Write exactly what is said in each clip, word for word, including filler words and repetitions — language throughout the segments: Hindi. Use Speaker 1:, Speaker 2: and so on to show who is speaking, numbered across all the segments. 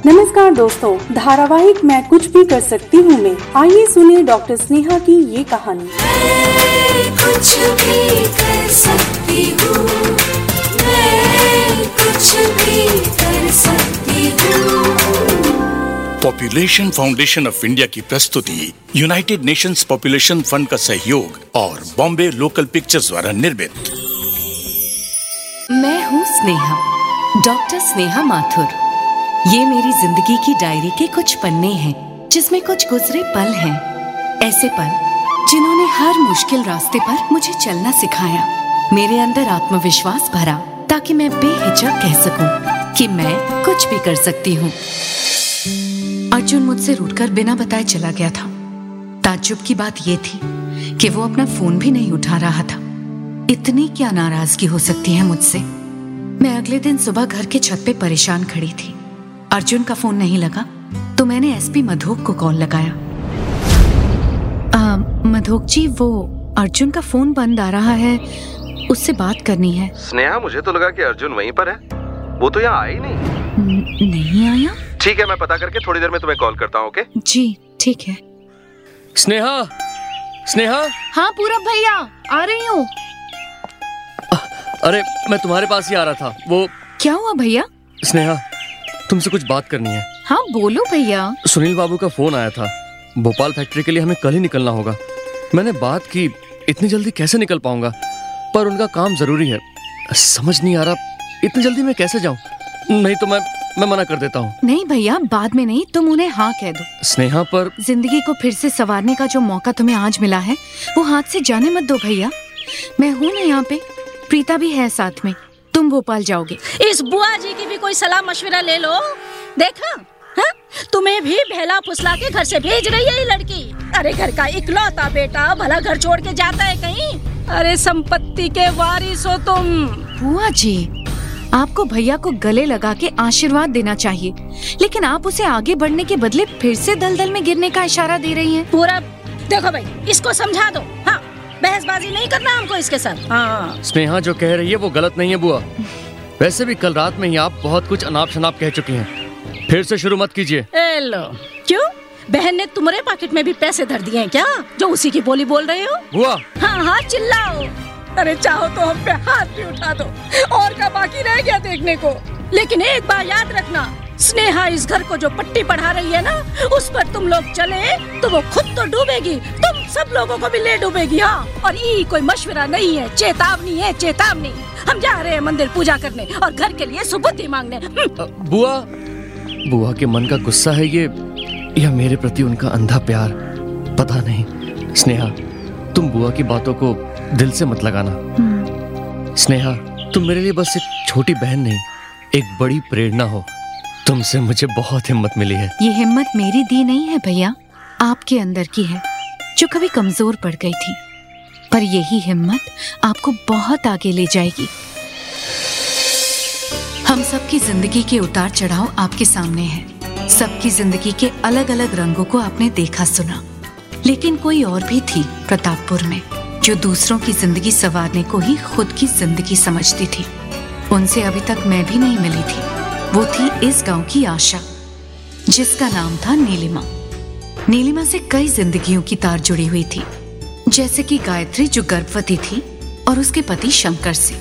Speaker 1: नमस्कार दोस्तों, धारावाहिक मैं कुछ भी कर सकती हूँ में आइए सुने डॉक्टर स्नेहा की ये कहानी।
Speaker 2: मैं कुछ भी कर सकती हूँ, मैं कुछ भी कर सकती हूँ।
Speaker 3: पॉपुलेशन फाउंडेशन ऑफ इंडिया की प्रस्तुति, यूनाइटेड नेशंस पॉपुलेशन फंड का सहयोग और बॉम्बे लोकल पिक्चर्स द्वारा निर्मित।
Speaker 4: मैं हूँ स्नेहा, डॉक्टर स्नेहा माथुर। ये मेरी जिंदगी की डायरी के कुछ पन्ने हैं, जिसमें कुछ गुजरे पल हैं। ऐसे पल जिन्होंने हर मुश्किल रास्ते पर मुझे चलना सिखाया, मेरे अंदर आत्मविश्वास भरा, ताकि मैं बेहिचक कह सकूं कि मैं कुछ भी कर सकती हूँ। अर्जुन मुझसे रूठकर बिना बताए चला गया था। ताज्जुब की बात ये थी कि वो अपना फोन भी नहीं उठा रहा था। इतनी क्या नाराजगी हो सकती है मुझसे। मैं अगले दिन सुबह घर के छत पे परेशान खड़ी थी। अर्जुन का फोन नहीं लगा तो मैंने एसपी मधोक को कॉल लगाया। आ, मधोक जी, वो अर्जुन का फोन बंद आ रहा है, उससे बात करनी है।
Speaker 5: स्नेहा, मुझे तो लगा कि अर्जुन वहीं पर है, वो तो यहाँ आया ही नहीं।
Speaker 4: नहीं आया?
Speaker 5: ठीक है, मैं पता करके थोड़ी देर में तुम्हें कॉल करता हूँ। ओके
Speaker 4: जी ठीक है।
Speaker 6: स्नेहा, स्नेहा।
Speaker 7: हाँ पूरब भैया, आ रही हूँ।
Speaker 6: अरे मैं तुम्हारे पास ही आ रहा था। वो
Speaker 7: क्या हुआ भैया?
Speaker 6: स्नेहा, तुमसे कुछ बात करनी है।
Speaker 7: हाँ बोलो भैया।
Speaker 6: सुनील बाबू का फोन आया था, भोपाल फैक्ट्री के लिए हमें कल ही निकलना होगा। मैंने बात की, इतनी जल्दी कैसे निकल पाऊंगा, पर उनका काम जरूरी है। समझ नहीं आ रहा इतनी जल्दी मैं कैसे जाऊं। नहीं तो मैं मैं मना कर देता हूँ।
Speaker 7: नहीं भैया, बाद में नहीं, तुम उन्हें हाँ कह दो।
Speaker 6: स्नेहा, पर
Speaker 7: जिंदगी को फिर से संवारने का जो मौका तुम्हें आज मिला है, वो हाथ से जाने मत दो भैया। मैं हूँ ना यहाँ पे, प्रीता भी है साथ में। तुम भोपाल जाओगे।
Speaker 8: इस बुआ जी की भी कोई सलाह मशवरा ले लो। देखा, हा? तुम्हें भी बहला फुसला के घर से भेज रही है ये लड़की। अरे घर का इकलौता बेटा भला घर छोड़ के जाता है कहीं? अरे संपत्ति के वारिस हो तुम।
Speaker 7: बुआ जी, आपको भैया को गले लगा के आशीर्वाद देना चाहिए, लेकिन आप उसे आगे बढ़ने के बदले फिर से दलदल में गिरने का इशारा दे रही हैं।
Speaker 8: पूरा देखो भाई, इसको समझा दो। हाँ, बहसबाजी नहीं करना हमको इसके साथ। हाँ।
Speaker 6: स्नेहा जो कह रही है वो गलत नहीं है बुआ। वैसे भी कल रात में ही आप बहुत कुछ अनाप शनाप कह चुकी हैं। फिर से शुरू मत कीजिए।
Speaker 8: लो, क्यों? बहन ने तुम्हारे पॉकेट में भी पैसे धर दिए हैं क्या, जो उसी की बोली बोल रहे हो?
Speaker 6: बुआ।
Speaker 8: हाँ हाँ चिल्लाओ। अरे चाहो तो हम पे हाथ भी उठा दो, और क्या बाकी रह गया देखने को। लेकिन एक बात याद रखना, स्नेहा इस घर को जो पट्टी पढ़ा रही है ना, उस पर तुम लोग चले तो वो खुद तो डूबेगी, तुम सब लोगों को भी ले डूबेगी। हाँ, और ये कोई मशवरा नहीं है, चेतावनी है, चेतावनी। हम जा रहे हैं मंदिर पूजा करने और घर के लिए सुबुद्धि मांगने।
Speaker 6: बुआ, बुआ के मन का गुस्सा है ये, या मेरे प्रति उनका अंधा प्यार, पता नहीं। स्नेहा, तुम बुआ की बातों को दिल से मत लगाना। स्नेहा, तुम मेरे लिए बस एक छोटी बहन नहीं, एक बड़ी प्रेरणा हो। तुमसे मुझे बहुत हिम्मत मिली है।
Speaker 7: ये हिम्मत मेरी दी नहीं है भैया, आपके अंदर की है, जो कभी कमजोर पड़ गई थी। पर यही हिम्मत आपको बहुत आगे ले जाएगी। हम सबकी जिंदगी के उतार चढ़ाव आपके सामने हैं। सबकी जिंदगी के अलग अलग रंगों को आपने देखा सुना, लेकिन कोई और भी थी प्रतापपुर में, जो दूसरों की जिंदगी संवारने को ही खुद की जिंदगी समझती थी। उनसे अभी तक मैं भी नहीं मिली थी। वो थी इस गांव की आशा, जिसका नाम था नीलिमा। नीलिमा से कई जिंदगियों की तार जुड़ी हुई थी, जैसे कि गायत्री जो गर्भवती थी और उसके पति शंकर से।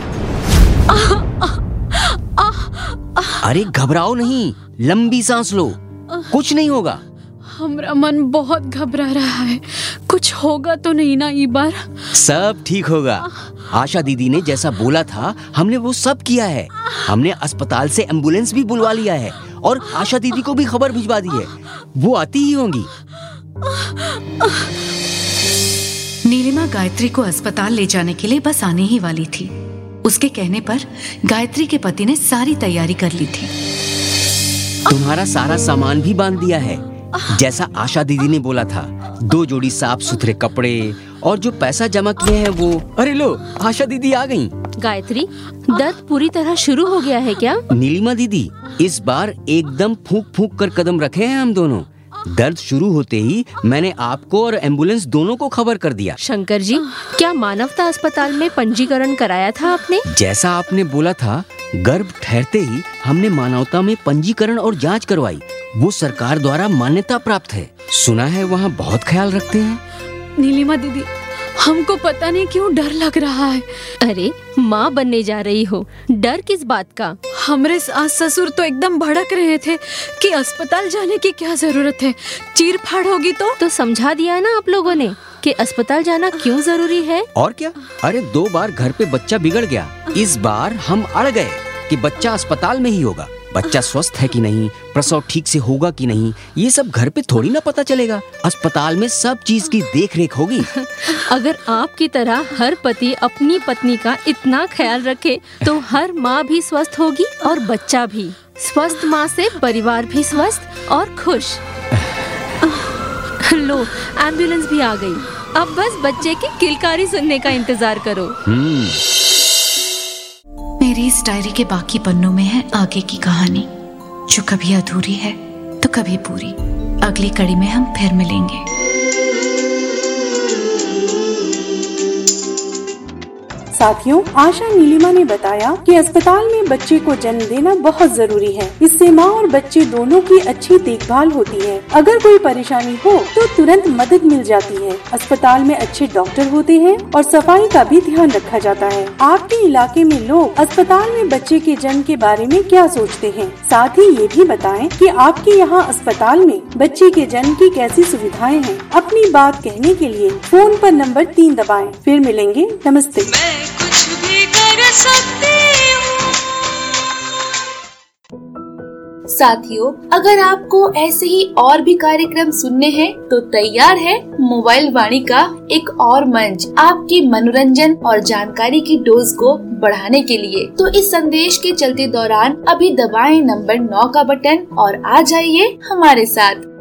Speaker 9: अरे घबराओ नहीं, लंबी सांस लो, कुछ नहीं होगा।
Speaker 7: हमारा मन बहुत घबरा रहा है, कुछ होगा तो नहीं ना ई बार?
Speaker 9: सब ठीक होगा। आशा दीदी ने जैसा बोला था हमने वो सब किया है। हमने अस्पताल से एम्बुलेंस भी बुलवा लिया है और आशा दीदी को भी खबर भिजवा दी है, वो आती ही होंगी।
Speaker 7: नीलिमा गायत्री को अस्पताल ले जाने के लिए बस आने ही वाली थी। उसके कहने पर गायत्री के पति ने सारी तैयारी कर ली थी।
Speaker 9: तुम्हारा सारा सामान भी बांध दिया है, जैसा आशा दीदी ने बोला था। दो जोड़ी साफ सुथरे कपड़े और जो पैसा जमा किए हैं वो। अरे लो, आशा दीदी आ गईं।
Speaker 10: गायत्री, दर्द पूरी तरह शुरू हो गया है क्या?
Speaker 9: नीलिमा दीदी, इस बार एकदम फूंक फूंक कर कदम रखे हैं हम दोनों, दर्द शुरू होते ही मैंने आपको और एम्बुलेंस दोनों को खबर कर दिया।
Speaker 10: शंकर जी, क्या मानवता अस्पताल में पंजीकरण कराया था आपने?
Speaker 9: जैसा आपने बोला था, गर्भ ठहरते ही हमने मानवता में पंजीकरण और जांच करवाई। वो सरकार द्वारा मान्यता प्राप्त है। सुना है वहाँ बहुत ख्याल रखते हैं।
Speaker 11: नीलिमा दीदी, हमको पता नहीं क्यों डर लग रहा है।
Speaker 10: अरे माँ बनने जा रही हो, डर किस बात का?
Speaker 11: हमरे सास ससुर तो एकदम भड़क रहे थे कि अस्पताल जाने की क्या जरूरत है, चीर फाड़ होगी तो
Speaker 10: तो समझा दिया ना आप लोगों ने कि अस्पताल जाना क्यों जरूरी है।
Speaker 9: और क्या, अरे दो बार घर पे बच्चा बिगड़ गया, इस बार हम अड़ गए कि बच्चा अस्पताल में ही होगा। बच्चा स्वस्थ है कि नहीं, प्रसव ठीक से होगा कि नहीं, ये सब घर पे थोड़ी ना पता चलेगा। अस्पताल में सब चीज की देख रेख होगी।
Speaker 10: अगर आपकी तरह हर पति अपनी पत्नी का इतना ख्याल रखे तो हर माँ भी स्वस्थ होगी और बच्चा भी। स्वस्थ माँ से परिवार भी स्वस्थ और खुश। लो, एम्बुलेंस भी आ गई। अब बस बच्चे की किलकारी सुनने का इंतजार करो।
Speaker 7: मेरी इस डायरी के बाकी पन्नों में है आगे की कहानी, जो कभी अधूरी है तो कभी पूरी। अगली कड़ी में हम फिर मिलेंगे।
Speaker 1: साथियों, आशा नीलिमा ने बताया कि अस्पताल में बच्चे को जन्म देना बहुत जरूरी है। इससे माँ और बच्चे दोनों की अच्छी देखभाल होती है। अगर कोई परेशानी हो तो तुरंत मदद मिल जाती है। अस्पताल में अच्छे डॉक्टर होते हैं और सफाई का भी ध्यान रखा जाता है। आपके इलाके में लोग अस्पताल में बच्चे के जन्म के बारे में क्या सोचते हैं? साथ ही ये भी बताएं कि आपके यहाँ अस्पताल में बच्चे के जन्म की कैसी सुविधाएं हैं। अपनी बात कहने के लिए फोन पर नंबर तीन दबाएं। फिर मिलेंगे। नमस्ते।
Speaker 2: कुछ भी कर सकती हूँ।
Speaker 12: साथियों, अगर आपको ऐसे ही और भी कार्यक्रम सुनने हैं तो तैयार है मोबाइल वाणी का एक और मंच आपकी मनोरंजन और जानकारी की डोज को बढ़ाने के लिए। तो इस संदेश के चलते दौरान अभी दबाएं नंबर नौ का बटन और आ जाइए हमारे साथ।